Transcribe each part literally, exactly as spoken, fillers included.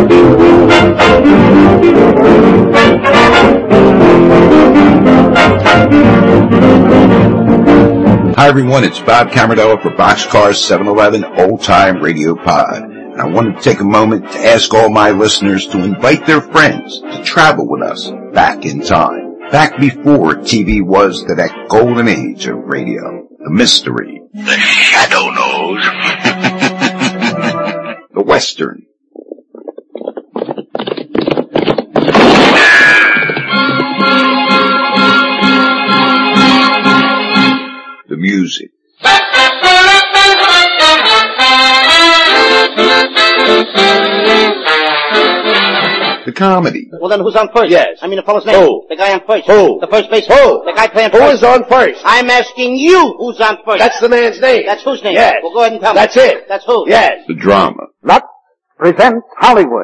Hi everyone, it's Bob Camarillo for Boxcar seven eleven Old Time Radio Pod. And I wanted to take a moment to ask all my listeners to invite their friends to travel with us back in time. Back before T V was to that golden age of radio. The mystery. The Shadow Knows. The Western. The music. The comedy. Well, then who's on first? Yes. I mean the fellow's name. Who? The guy on first. Who? The first base. Who? The guy playing Who first. is on first? I'm asking you who's on first. That's the man's name. That's whose name? Yes. Well, go ahead and tell me. That's it. That's who? Yes. The drama. Lux presents Hollywood.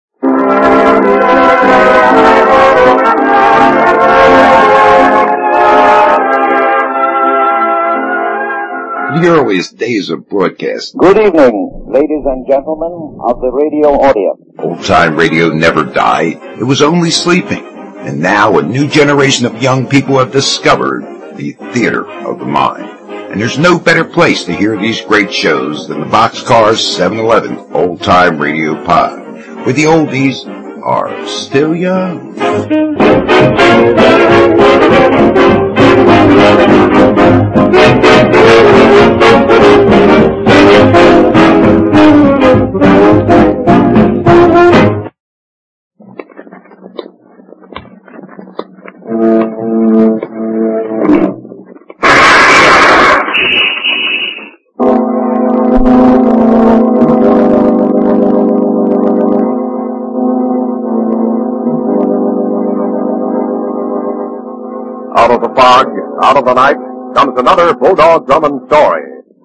The earliest days of broadcast. Good evening, ladies and gentlemen of the radio audience. Old-time radio never died. It was only sleeping. And now a new generation of young people have discovered the theater of the mind. And there's no better place to hear these great shows than the Boxcar seven eleven Old-Time Radio Pod, where the oldies are still young. Out of the fog, out of the night, comes another Bulldog Drummond story.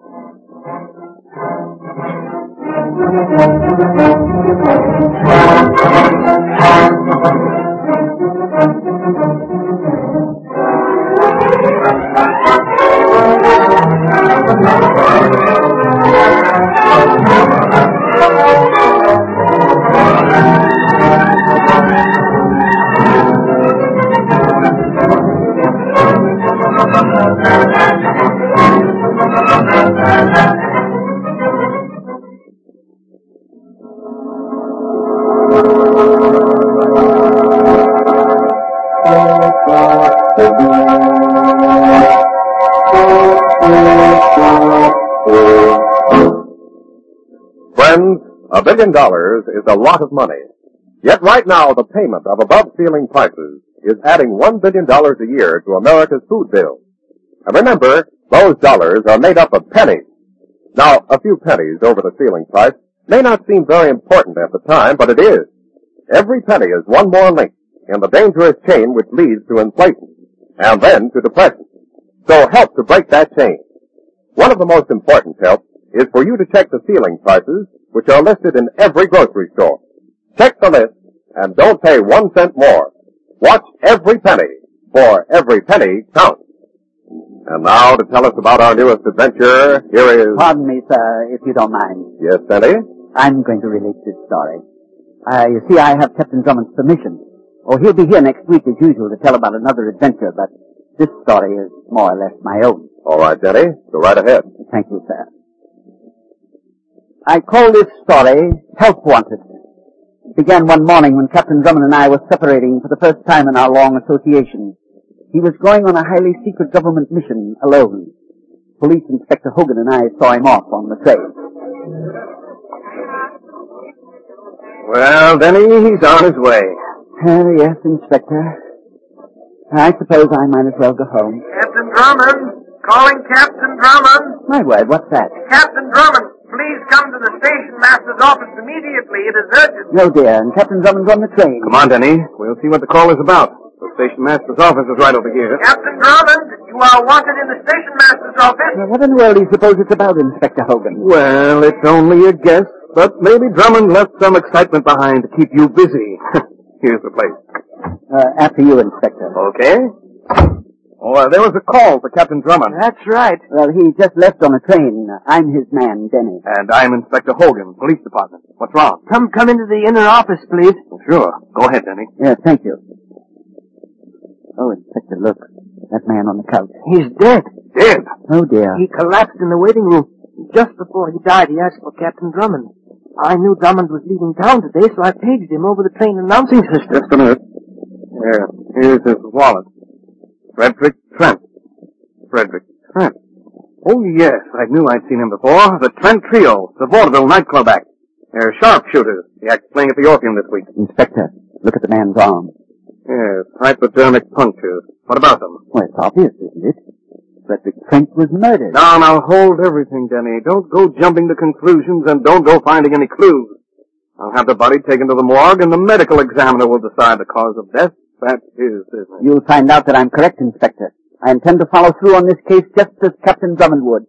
Friends, a billion dollars is a lot of money. Yet right now the payment of above-ceiling prices is adding one billion dollars a year to America's food bill. And remember, those dollars are made up of pennies. Now, a few pennies over the ceiling price may not seem very important at the time, but it is. Every penny is one more link in the dangerous chain which leads to inflation, and then to depression. So help to break that chain. One of the most important helps is for you to check the ceiling prices, which are listed in every grocery store. Check the list, and don't pay one cent more. Watch every penny, for every penny counts. And now, to tell us about our newest adventure, here is... Pardon me, sir, if you don't mind. Yes, Sandy? I'm going to relate this story. Uh, you see, I have Captain Drummond's permission. Oh, he'll be here next week as usual to tell about another adventure, but this story is more or less my own. All right, Danny. Go right ahead. Thank you, sir. I call this story Help Wanted. It began one morning when Captain Drummond and I were separating for the first time in our long association. He was going on a highly secret government mission alone. Police Inspector Hogan and I saw him off on the train. Well, Denny, he's on his way. Uh, yes, Inspector. I suppose I might as well go home. Captain Drummond! Calling Captain Drummond! My word, what's that? Captain Drummond, please come to the station master's office immediately. It is urgent. No, dear, and Captain Drummond's on the train. Come on, Denny. We'll see what the call is about. The station master's office is right over here. Captain Drummond, you are wanted in the station master's office. Now, what in the world do you suppose it's about, Inspector Hogan? Well, it's only a guess, but maybe Drummond left some excitement behind to keep you busy. Here's the place. Uh, after you, Inspector. Okay. Oh, uh, there was a call for Captain Drummond. That's right. Well, he just left on a train. I'm his man, Denny. And I'm Inspector Hogan, Police Department. What's wrong? Come, come into the inner office, please. Oh, sure. Go ahead, Denny. Yeah, thank you. Oh, Inspector, look. That man on the couch. He's dead. Dead? Oh, dear. He collapsed in the waiting room. Just before he died, he asked for Captain Drummond. I knew Drummond was leaving town today, so I paged him over the train announcing system. Just a minute. Here, here's his wallet. Frederick Trent. Frederick Trent. Oh, yes, I knew I'd seen him before. The Trent Trio, the Vaudeville nightclub act. They're sharpshooters. The act's playing at the Orpheum this week. Inspector, look at the man's arm. Yes, hypodermic punctures. What about them? Well, it's obvious, isn't it? Frederick Trent was murdered. Now, now, hold everything, Denny. Don't go jumping to conclusions and don't go finding any clues. I'll have the body taken to the morgue and the medical examiner will decide the cause of death. That's his business. You'll find out that I'm correct, Inspector. I intend to follow through on this case just as Captain Drummond would.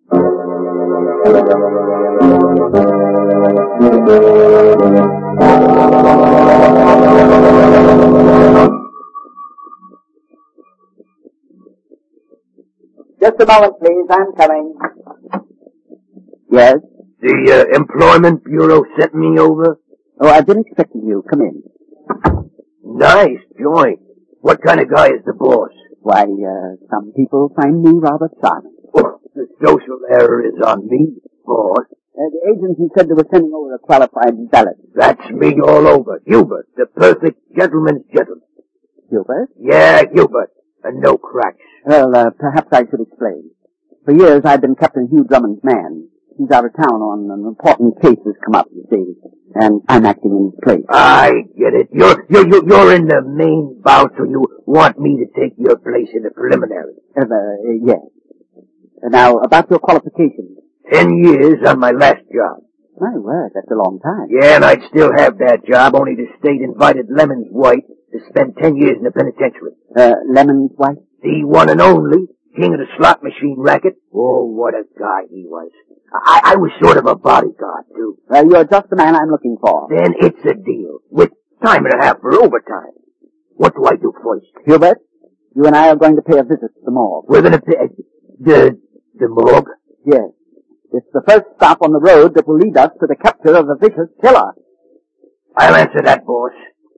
Just a moment, please. I'm coming. Yes? The uh, Employment Bureau sent me over. Oh, I've been expecting you. Come in. Nice joint. What kind of guy is the boss? Why, uh, some people find me rather charming. Oh, the social error is on me, boss. Uh, the agency said they were sending over a qualified valet. That's me all over. Hubert, the perfect gentleman's gentleman. Hubert? Yeah, Hubert. And no cracks. Well, uh, perhaps I should explain. For years, I've been Captain Hugh Drummond's man. He's out of town on an important case that's come up, you see. And I'm acting in his place. I get it. You're, you're, you're you're in the main bout, so you want me to take your place in the preliminary. Uh, uh, yes. Uh, now, about your qualifications. Ten years on my last job. My word, that's a long time. Yeah, and I'd still have that job, only the state invited Lemons White to spend ten years in the penitentiary. Uh, Lemons White? The one and only king of the slot machine racket. Oh, what a guy he was. I, I was sort of a bodyguard, too. Well, you're just the man I'm looking for. Then it's a deal, with time and a half for overtime. What do I do first? Hubert, you and I are going to pay a visit to the morgue. We're going to pay... The... the morgue? Yes. It's the first stop on the road that will lead us to the capture of the vicious killer. I'll answer that, boss.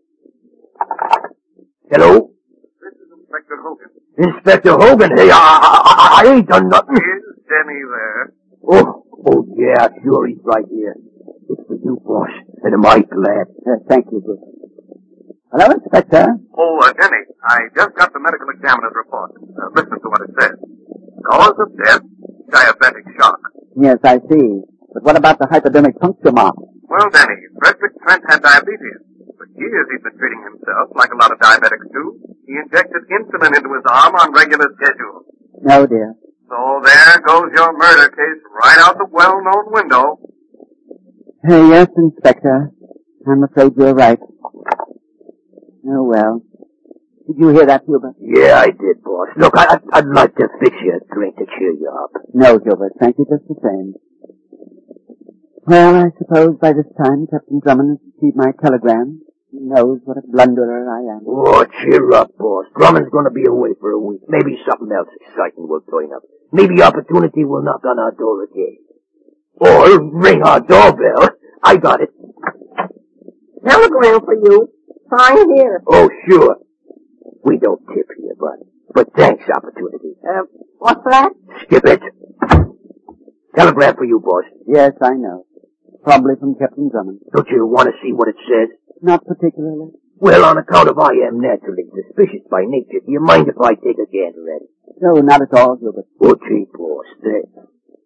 Hello? This is Inspector Hogan. Inspector Hogan? Hey, I, I, I ain't done nothing. Is Denny there? Oh, oh, yeah, sure, he's right here. It's for you, boss, and am I glad. Uh, thank you, good. Hello, Inspector. Oh, uh, Denny, I just got the medical examiner's report. Uh, listen to what it says. Cause of death, diabetic shock. Yes, I see. But what about the hypodermic puncture mark? Well, Denny, Frederick Trent had diabetes. For years he's been treating himself like a lot of diabetics do. He injected insulin into his arm on regular schedule. Oh, dear. So there goes your murder case right out the well-known window. Uh, yes, Inspector. I'm afraid you're right. Oh, well. Did you hear that, Hubert? Yeah, I did, boss. Look, I, I'd, I'd like to fix you a drink to cheer you up. No, Hubert. Thank you just the same. Well, I suppose by this time Captain Drummond has received my telegram. He knows what a blunderer I am. Oh, cheer up, boss. Drummond's going to be away for a week. Maybe something else exciting will turn up. Maybe opportunity will knock on our door again. Or ring our doorbell. I got it. Telegram for you. Sign here. Oh, sure. We don't tip here, but, but thanks, opportunity. Uh, what's that? Skip it. Telegram for you, boss. Yes, I know. Probably from Captain Drummond. Don't you want to see what it says? Not particularly. Well, on account of I am naturally suspicious by nature, do you mind if I take a gander at it? No, not at all, Hubert. Okay, boss, thanks.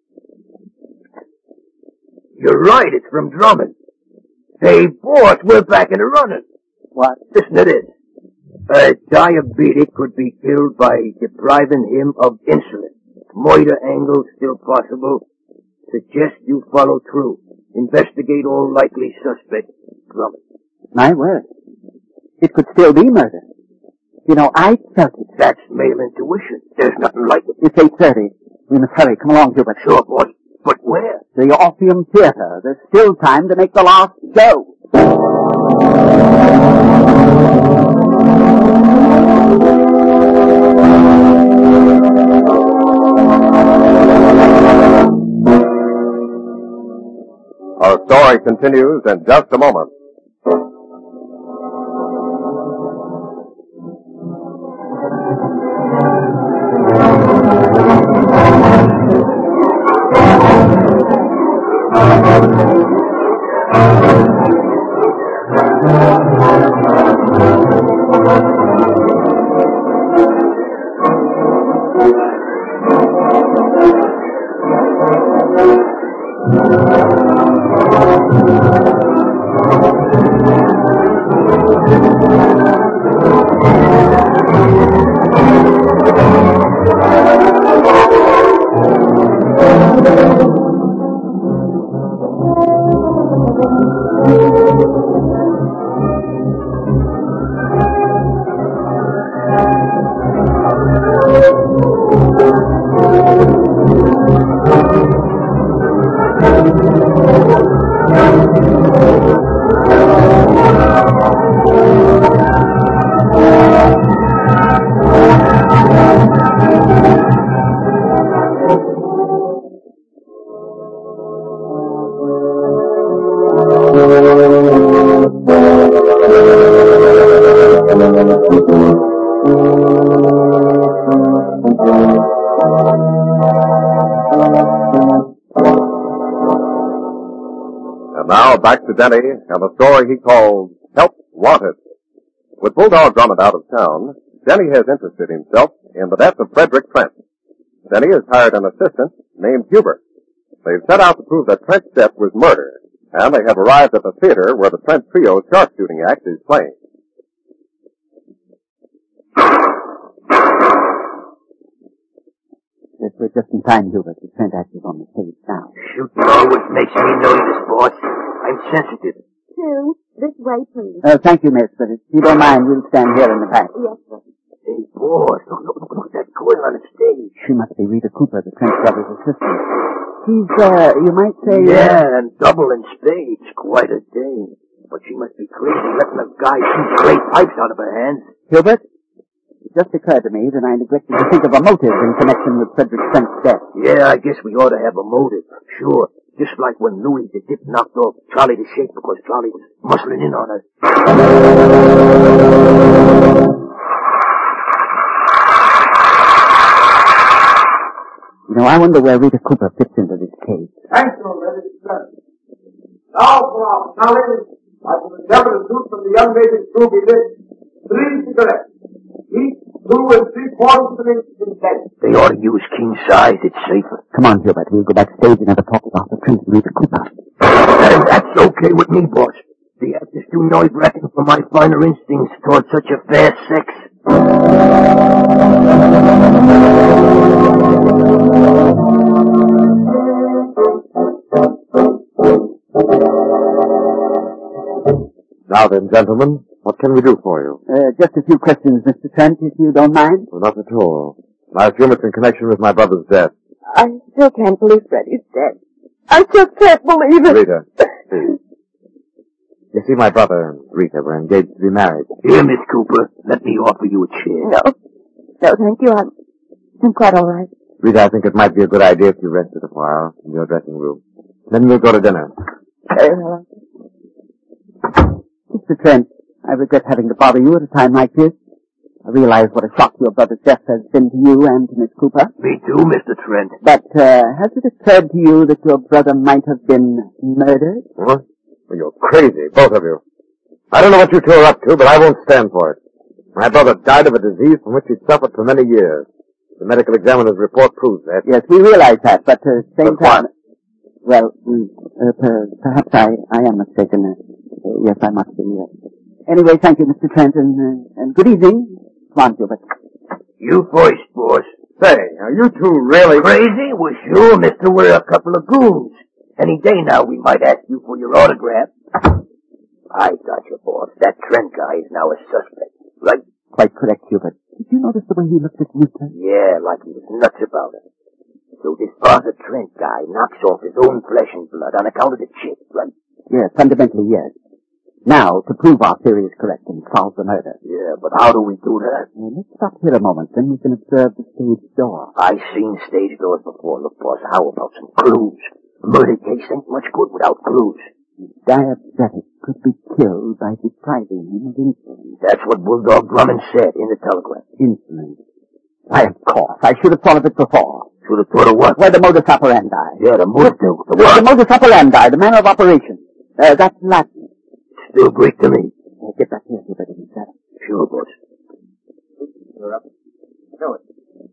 You're right, it's from Drummond. Hey, boss, we're back in the running. What? Listen to this. A diabetic could be killed by depriving him of insulin. Murder angle still possible. Suggest you follow through. Investigate all likely suspects. Drummond. My word. It could still be murder. You know, I felt it. That's male intuition. There's nothing like it. It's eight thirty. We must hurry. Come along, Hubert. Sure, boss. But where? The Orpheum Theater. There's still time to make the last show. Our story continues in just a moment. And now back to Denny and a story he calls Help Wanted. With Bulldog Drummond out of town, Denny has interested himself in the death of Frederick Trent. Denny has hired an assistant named Hubert. They've set out to prove that Trent's death was murder, and they have arrived at the theater where the Trent Trio sharpshooting act is playing. Yes, we're just in time, Hubert. The Trent act is on the stage now. Shooting always makes me nervous, boss. I'm sensitive. Two. This way, please. Uh, thank you, miss, but if you don't mind, we'll stand here in the back. Yes, sir. Hey, boss, look, look, look, look at that girl on the stage. She must be Rita Cooper, the Trent brothers' assistant. She's, uh, you might say... Yeah, uh, and double in spades. Quite a dame. But she must be crazy letting a guy shoot great pipes out of her hands. Hubert, it just occurred to me that I neglected to think of a motive in connection with Frederick Trent's death. Yeah, I guess we ought to have a motive. Sure. Just like when Louis the Dip knocked off Charlie the Shake because Charlie was muscling in on her. You know, I wonder where Rita Cooper fits into this case. Thank you, ladies and gentlemen. Now for our challenge, I will endeavor to shoot from the young lady's ruby lips three cigarettes, each two and three quarters of an inch in length. They ought to use king size. It's safer. Come on, Hubert. We'll go backstage and have a talk with Arthur Trent and Rita Cooper. And that's okay with me, boss. The act is too noise-wracking for my finer instincts toward such a fast sex. Now then, gentlemen, what can we do for you? Uh, just a few questions, Mister Trent, if you don't mind. Well, not at all. I assume it's in connection with my brother's death. I still can't believe Freddie's dead. I just can't believe it. Rita, please. You see, my brother and Rita were engaged to be married. Here, Miss Cooper, let me offer you a chair. No. No, thank you. I'm, I'm quite all right. Rita, I think it might be a good idea if you rested a while in your dressing room. Then we'll go to dinner. Very well. Mister Trent, I regret having to bother you at a time like this. I realize what a shock your brother's death has been to you and to Miss Cooper. Me too, Mister Trent. But, uh, has it occurred to you that your brother might have been murdered? What? Well, you're crazy, both of you. I don't know what you two are up to, but I won't stand for it. My brother died of a disease from which he'd suffered for many years. The medical examiner's report proves that. Yes, we realize that, but uh, at the same but time... What? Well, mm, uh, per, perhaps I, I am mistaken. Uh, uh, yes, I must be. Uh, anyway, thank you, Mister Trent, and, uh, and good evening. Come on, Gilbert. You first, boss. Say, are you two really... Crazy? Well, sure, mister. We're a couple of goons. Any day now we might ask you for your autograph. I got you, boss. That Trent guy is now a suspect, right? Quite correct, Hubert. Did you notice the way he looked at Rita? Yeah, like he was nuts about it. So this Arthur Trent guy knocks off his own flesh and blood on account of the chick, right? Yes, fundamentally, yes. Now, to prove our theory is correct and solve the murder. Yeah, but how do we do that? Uh, let's stop here a moment, then we can observe the stage door. I've seen stage doors before. Look, boss, how about some clues? A murder case ain't much good without clues. Diabetic could be killed by depriving him of insulin. That's what Bulldog Drummond said in the telegram. Insulin. Why, of course. I should have thought of it before. Should have thought of what? Well, the modus operandi. Yeah, the modus. The, the, the modus operandi, the manner of operation. Uh, that's Latin. Still Greek to me. Uh, get back here, you better than that. Sure, boss. You're up. Show it.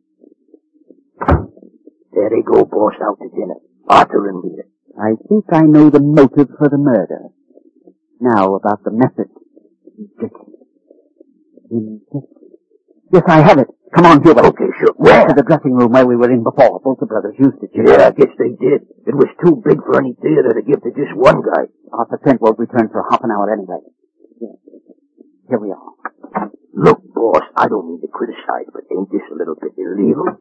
There they go, boss, out to dinner. Arthur and Rita. I think I know the motive for the murder. Now about the method. Injection. Injection. Yes, I have it. Come on, Hubert. Okay, sure. Where? To the dressing room where we were in before. Both the brothers used it. Yeah, I guess they did. It was too big for any theater to give to just one guy. Arthur Trent won't return for half an hour anyway. Here we are. Look, boss, I don't mean to criticize, but ain't this a little bit illegal?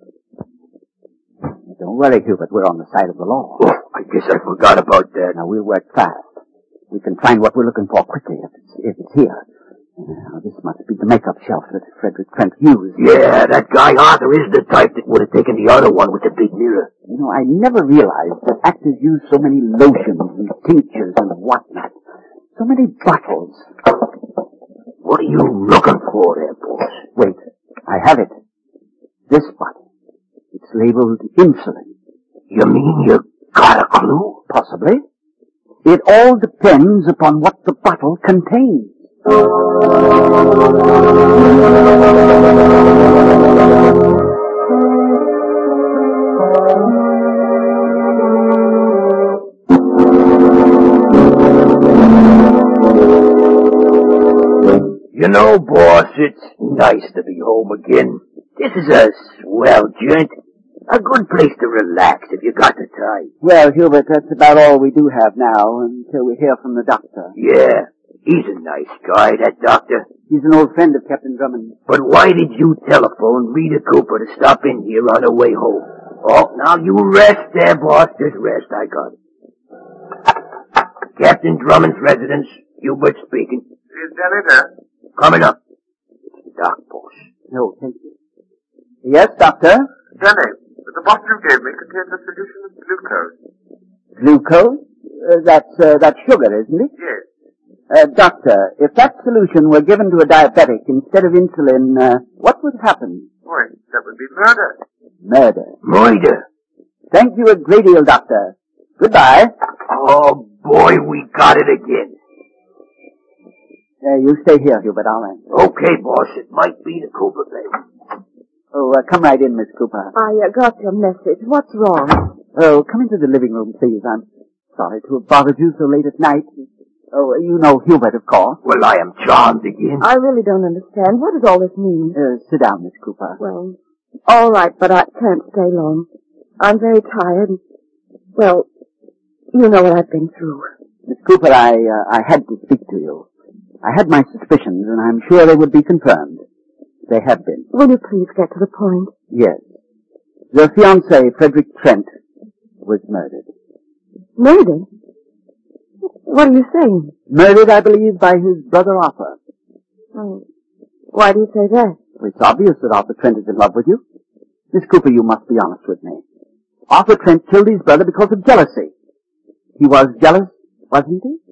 Don't worry, Hubert. We're on the side of the law. Oh, I guess I forgot about that. Now, we'll work fast. We can find what we're looking for quickly if it's, if it's here. Now, this must be the makeup shelf that Frederick Trent used. Yeah, that guy Arthur is the type that would have taken the other one with the big mirror. You know, I never realized that actors use so many lotions and tinctures and whatnot. So many bottles. What are you looking for there, boss? Wait, I have it. This bottle. It's labeled insulin. You mean you got a clue? Possibly. It all depends upon what the bottle contains. You know, boss, it's nice to be home again. This is a swell joint. A good place to relax if you got the time. Well, Hubert, that's about all we do have now until we hear from the doctor. Yeah, he's a nice guy, that doctor. He's an old friend of Captain Drummond. But why did you telephone Rita Cooper to stop in here on her way home? Oh, now you rest there, boss. Just rest, I got it. Captain Drummond's residence, Hubert speaking. Is Dennis? Coming up. It's the doc, boss. No, thank you. Yes, doctor? Denny, the bottle you gave me contains a solution of glucose. Glucose? Uh, that's, uh, that's sugar, isn't it? Yes. Uh, doctor, if that solution were given to a diabetic instead of insulin, uh, what would happen? Why, that would be murder. Murder. Murder. Thank you a great deal, doctor. Goodbye. Oh, boy, we got it again. Uh, you stay here, Hubert. I'll answer. Okay, boss. It might be the Cooper baby. Oh, uh, come right in, Miss Cooper. I uh, got your message. What's wrong? Oh, come into the living room, please. I'm sorry to have bothered you so late at night. Oh, you know Hubert, of course. Well, I am charmed again. I really don't understand. What does all this mean? Uh, sit down, Miss Cooper. Well, all right, but I can't stay long. I'm very tired. Well, you know what I've been through. Miss Cooper, I, uh, I had to speak to you. I had my suspicions, and I'm sure they would be confirmed. They have been. Will you please get to the point? Yes. Your fiancé, Frederick Trent, was murdered. Murdered? What are you saying? Murdered, I believe, by his brother Arthur. Oh, why do you say that? It's obvious that Arthur Trent is in love with you. Miss Cooper, you must be honest with me. Arthur Trent killed his brother because of jealousy. He was jealous, wasn't he?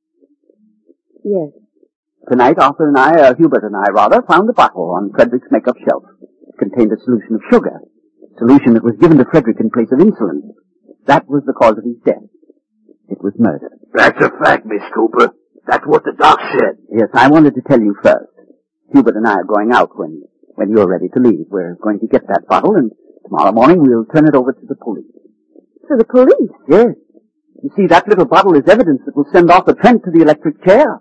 Yes. Tonight, Arthur and I, uh, Hubert and I, rather, found a bottle on Frederick's makeup shelf. It contained a solution of sugar. Solution that was given to Frederick in place of insulin. That was the cause of his death. It was murder. That's a fact, Miss Cooper. That's what the doc said. Yes, I wanted to tell you first. Hubert and I are going out when, when you're ready to leave. We're going to get that bottle, and tomorrow morning we'll turn it over to the police. To the police? Yes. You see, that little bottle is evidence that will send Arthur Trent to the electric chair.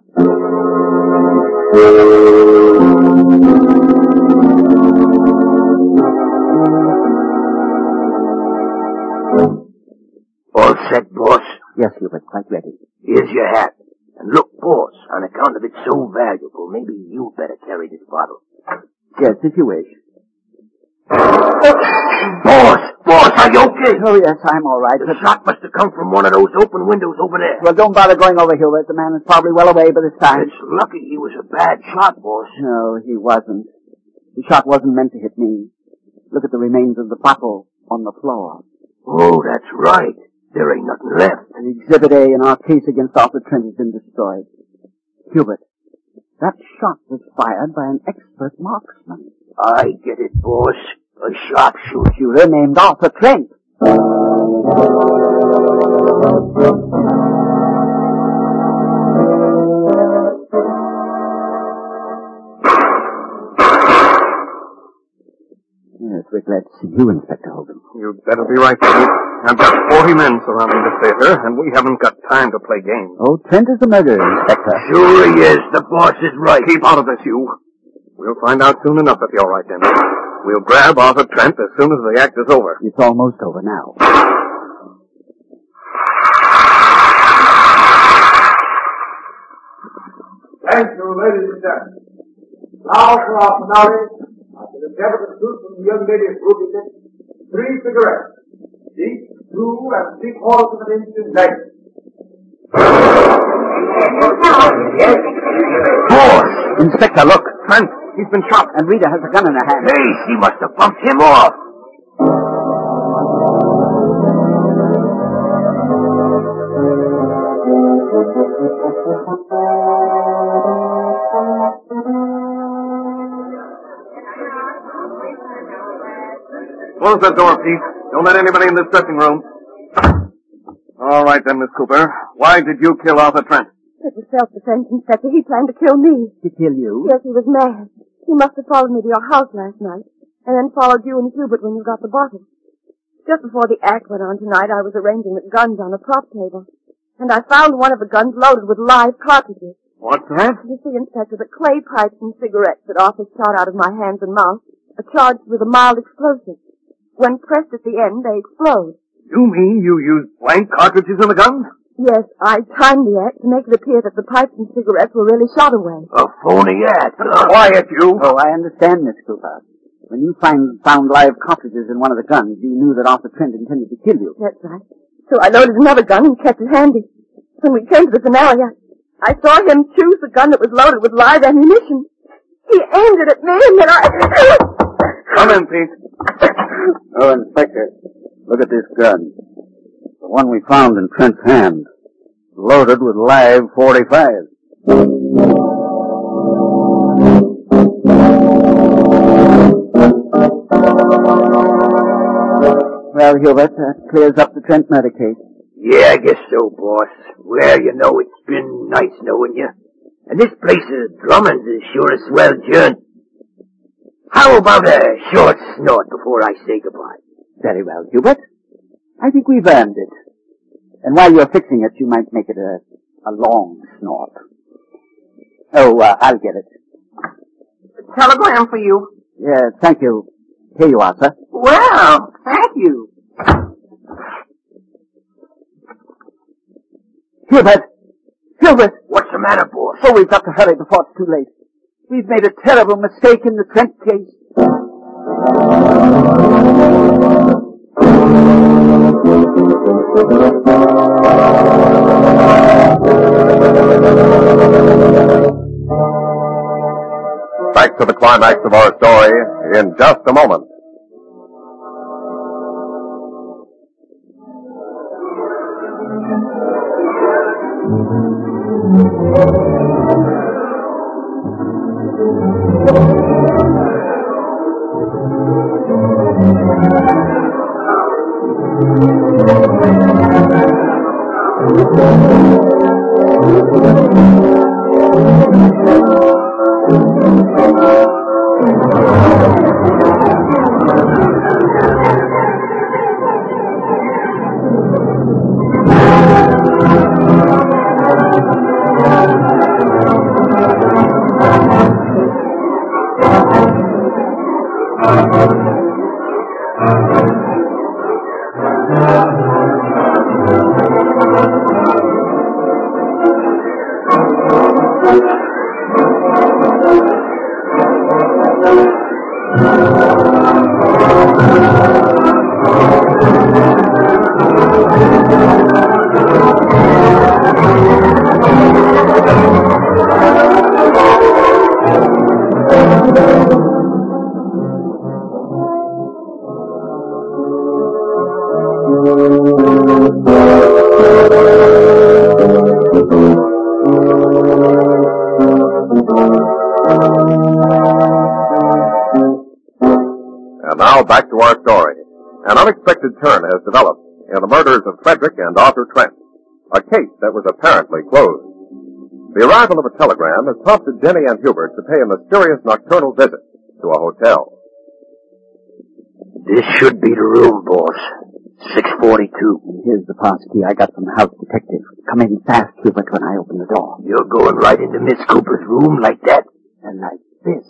All set, boss? Yes, Hubert, quite ready. Here's your hat. And look, boss, on account of it's so valuable, maybe you better carry this bottle. Yes, if you wish. Boss! Boss, are you okay? Oh, yes, I'm all right. The shot must have come from one of those open windows over there. Well, don't bother going over, Hubert. The man is probably well away by this time. It's lucky he was a bad shot, boss. No, he wasn't. The shot wasn't meant to hit me. Look at the remains of the bottle on the floor. Oh, that's right. There ain't nothing left. Exhibit A in our case against Arthur Trent has been destroyed. Hubert, that shot was fired by an expert marksman. I get it, boss. A sharpshooter. Shooter named Arthur Trent. Yes, we're glad to see you, Inspector Hogan. You'd better be right, Chief. I've got forty men surrounding the theater, and we haven't got time to play games. Oh, Trent is the murderer, Inspector. Sure he is. The boss is right. Keep out of this, you. We'll find out soon enough if you're right, Dennis. We'll grab Arthur Trent as soon as the act is over. It's almost over now. Thank you, ladies and gentlemen. Now for our finale, after the devil the truth from the young lady's ruby lip, three cigarettes, each two and three quarters of an inch in length. Boss! Inspector, look. Trent, he's been shot. And Rita has a gun in her hand. Hey, she must have bumped him off. Close that door, Pete. Don't let anybody in this dressing room. All right, then, Miss Cooper. Why did you kill Arthur Trent? It was self-defense, Inspector. He planned to kill me. To kill you? Yes, he was mad. He must have followed me to your house last night, and then followed you and Hubert when you got the bottle. Just before the act went on tonight, I was arranging the guns on a prop table, and I found one of the guns loaded with live cartridges. What's that? You see, Inspector, the clay pipes and cigarettes that Arthur shot out of my hands and mouth are charged with a mild explosive. When pressed at the end, they explode. You mean you used blank cartridges in the guns? Yes, I timed the act to make it appear that the pipes and cigarettes were really shot away. A phony act. Quiet, you. Oh, I understand, Miss Cooper. When you find, found live cartridges in one of the guns, you knew that Arthur Trent intended to kill you. That's right. So I loaded another gun and kept it handy. When we came to the finale, I, I saw him choose the gun that was loaded with live ammunition. He aimed it at me, and then I... Come in, Pete. Oh, Inspector, look at this gun. The one we found in Trent's hand. Loaded with live forty-five. Well, Hubert, that clears up the Trent murder case. Yeah, I guess so, boss. Well, you know, it's been nice knowing you. And this place of Drummond's is sure a swell journey. How about a short snort before I say goodbye? Very well, Hubert. I think we've earned it. And while you're fixing it, you might make it a, a long snort. Oh, uh, I'll get it. Telegram for you. Yeah, thank you. Here you are, sir. Well, thank you. Hubert! Hubert! What's the matter, boss? Oh, we've got to hurry before it's too late. We've made a terrible mistake in the Trent case. Back to the climax of our story in just a moment. Thank you. back to our story. An unexpected turn has developed in the murders of Frederick and Arthur Trent, a case that was apparently closed. The arrival of a telegram has prompted Denny and Hubert to pay a mysterious nocturnal visit to a hotel. This should be the room, boss. six forty-two. Here's the pass key I got from the house detective. Come in fast, Hubert, when I open the door. You're going right into Miss Cooper's room like that? And like this.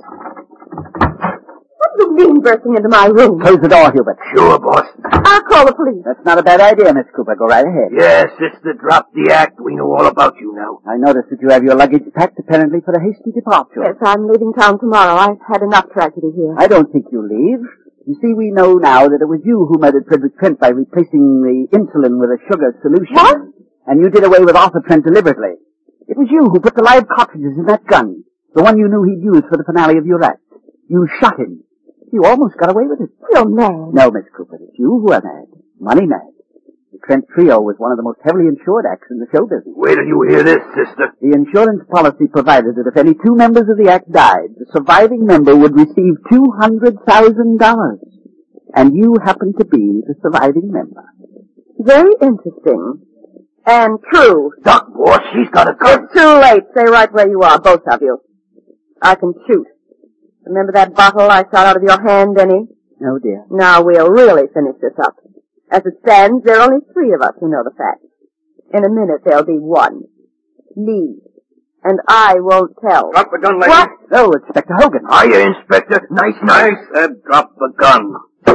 What do you mean bursting into my room? Close the door, Hubert. Sure, boss. I'll call the police. That's not a bad idea, Miss Cooper. Go right ahead. Yes, sister, drop the act. We know all about you now. I noticed that you have your luggage packed, apparently for a hasty departure. Yes, I'm leaving town tomorrow. I've had enough tragedy here. I don't think you leave. You see, we know now that it was you who murdered Frederick Trent by replacing the insulin with a sugar solution. What? And you did away with Arthur Trent deliberately. It was you who put the live cartridges in that gun, the one you knew he'd use for the finale of your act. You shot him. You almost got away with it. You're mad. No, Miss Cooper, it's you who are mad. Money mad. The Trent Trio was one of the most heavily insured acts in the show business. Wait till you hear this, sister. The insurance policy provided that if any two members of the act died, the surviving member would receive two hundred thousand dollars. And you happen to be the surviving member. Very interesting. And true. Duck, boss, she's got a gun. It's too late. Stay right where you are, both of you. I can shoot. Remember that bottle I shot out of your hand, Denny? Oh, dear. Now we'll really finish this up. As it stands, there are only three of us who know the facts. In a minute, there'll be one. Me. And I won't tell. Drop the gun, lady. What? Oh, Inspector Hogan. Hiya, Inspector. Nice, nice. I said drop the gun.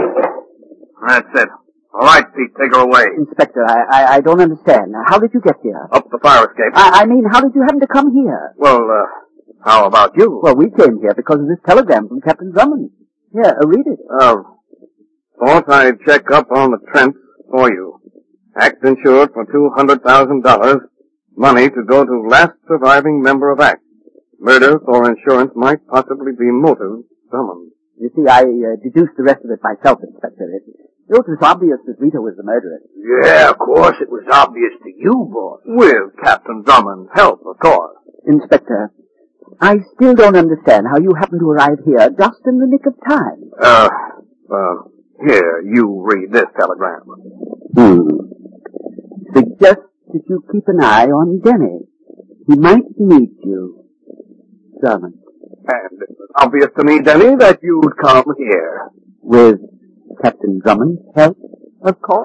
That's it. All right, Pete, take her away. Inspector, I, I, I don't understand. How did you get here? Up the fire escape. I, I mean, how did you happen to come here? Well, uh, how about you? Well, we came here because of this telegram from Captain Drummond. Here, uh, read it. Oh. Thought I'd check up on the Trents for you. Act insured for two hundred thousand dollars. Money to go to last surviving member of Act. Murder for insurance might possibly be motive summoned. You see, I uh, deduced the rest of it myself, Inspector. It, it was obvious that Rita was the murderer. Yeah, of course, it was obvious to you, boss. With Captain Drummond's help, of course. Inspector, I still don't understand how you happened to arrive here just in the nick of time. Uh, uh, here, you read this telegram. Hmm. Suggest that you keep an eye on Denny. He might need you. Drummond. And it was obvious to me, Denny, that you'd come here. With Captain Drummond's help, of course.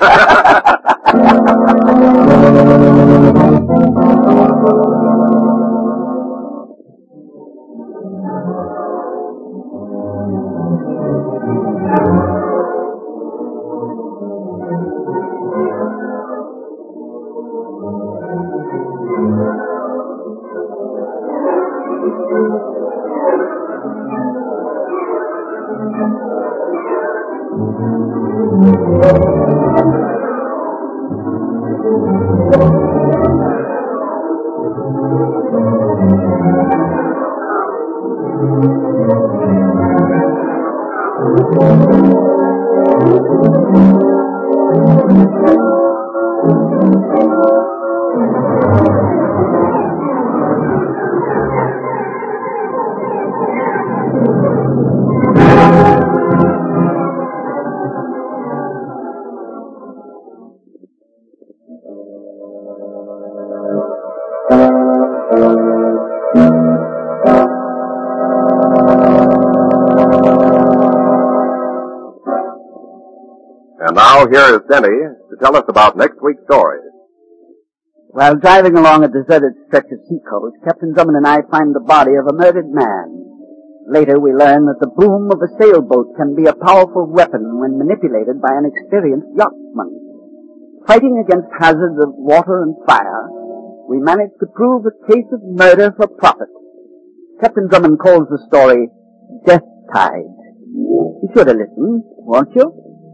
And now here is Denny to tell us about next week's story. While driving along a deserted stretch of seacoast, Captain Drummond and I find the body of a murdered man. Later we learn that the boom of a sailboat can be a powerful weapon when manipulated by an experienced yachtsman. Fighting against hazards of water and fire, we manage to prove a case of murder for profit. Captain Drummond calls the story Death Tide. Be sure to listen, won't you?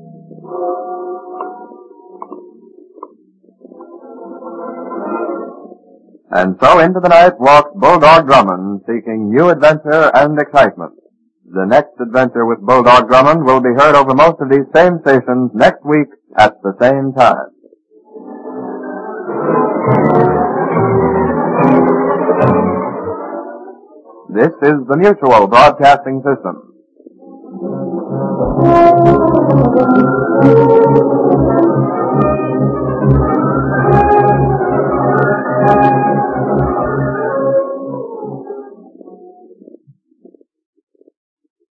And so into the night walks Bulldog Drummond, seeking new adventure and excitement. The next adventure with Bulldog Drummond will be heard over most of these same stations next week at the same time. This is the Mutual Broadcasting System. Thank you.